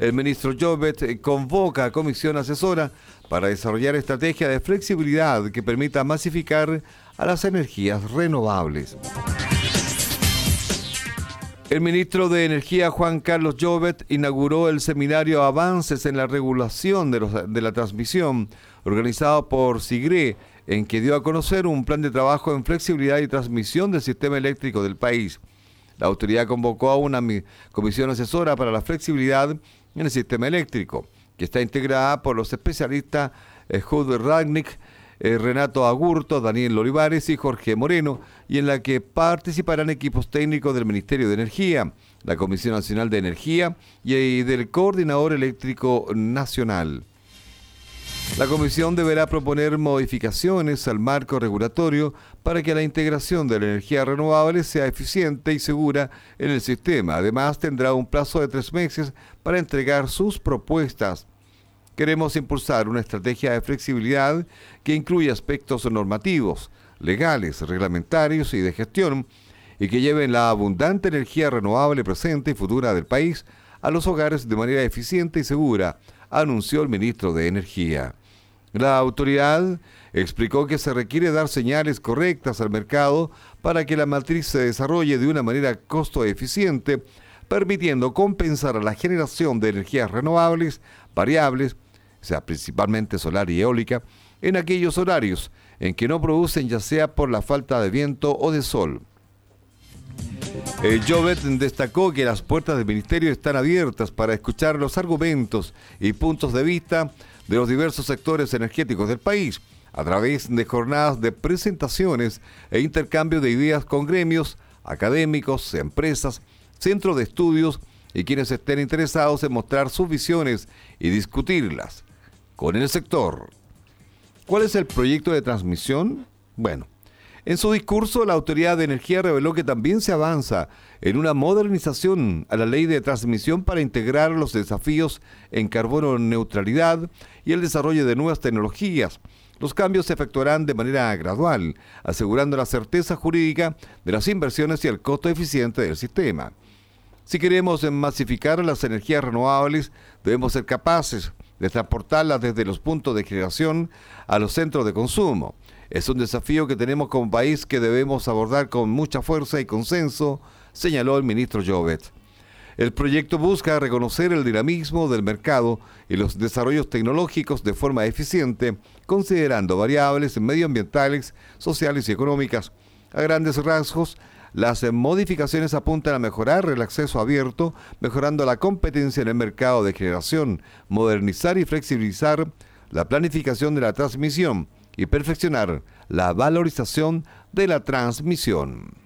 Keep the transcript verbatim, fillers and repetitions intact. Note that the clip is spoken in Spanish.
el ministro Llobet convoca a comisión asesora para desarrollar estrategia de flexibilidad que permita masificar a las energías renovables. El ministro de Energía, Juan Carlos Llobet, inauguró el seminario Avances en la Regulación de, los, de la Transmisión, organizado por SIGRE, en que dio a conocer un plan de trabajo en flexibilidad y transmisión del sistema eléctrico del país. La autoridad convocó a una comisión asesora para la flexibilidad en el sistema eléctrico, que está integrada por los especialistas eh, Jud Ragnick, eh, Renato Agurto, Daniel Olivares y Jorge Moreno, y en la que participarán equipos técnicos del Ministerio de Energía, la Comisión Nacional de Energía y del Coordinador Eléctrico Nacional. La comisión deberá proponer modificaciones al marco regulatorio para que la integración de la energía renovable sea eficiente y segura en el sistema. Además, tendrá un plazo de tres meses para entregar sus propuestas. Queremos impulsar una estrategia de flexibilidad que incluya aspectos normativos, legales, reglamentarios y de gestión, y que lleven la abundante energía renovable presente y futura del país a los hogares de manera eficiente y segura, anunció el ministro de Energía. La autoridad explicó que se requiere dar señales correctas al mercado para que la matriz se desarrolle de una manera costo eficiente, permitiendo compensar a la generación de energías renovables variables, o sea, principalmente solar y eólica, en aquellos horarios en que no producen, ya sea por la falta de viento o de sol. El Llobet destacó que las puertas del ministerio están abiertas para escuchar los argumentos y puntos de vista de los diversos sectores energéticos del país, a través de jornadas de presentaciones e intercambio de ideas con gremios, académicos, empresas, centros de estudios y quienes estén interesados en mostrar sus visiones y discutirlas con el sector. ¿Cuál es el proyecto de transmisión? Bueno, en su discurso, la Autoridad de Energía reveló que también se avanza en una modernización a la ley de transmisión para integrar los desafíos en carbono neutralidad y el desarrollo de nuevas tecnologías. Los cambios se efectuarán de manera gradual, asegurando la certeza jurídica de las inversiones y el costo eficiente del sistema. Si queremos masificar las energías renovables, debemos ser capaces de transportarlas desde los puntos de generación a los centros de consumo. Es un desafío que tenemos como país que debemos abordar con mucha fuerza y consenso, señaló el ministro Llobet. El proyecto busca reconocer el dinamismo del mercado y los desarrollos tecnológicos de forma eficiente, considerando variables medioambientales, sociales y económicas. A grandes rasgos, las modificaciones apuntan a mejorar el acceso abierto, mejorando la competencia en el mercado de generación, modernizar y flexibilizar la planificación de la transmisión y perfeccionar la valorización de la transmisión.